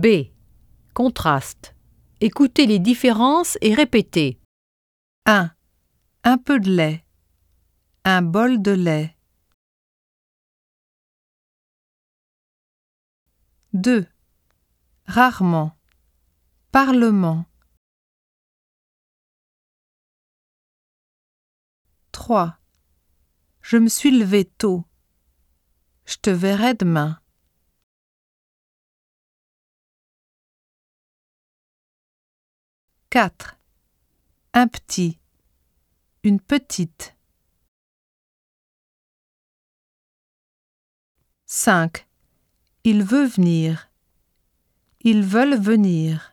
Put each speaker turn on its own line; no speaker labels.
B. Contraste. Écoutez les différences et répétez.
1. Un peu de lait. Un bol de lait. 2. Rarement. Parlement. 3. Je me suis levé tôt. Je te verrai demain. 4. Un petit. Une petite. 5. Il veut venir. Ils veulent venir.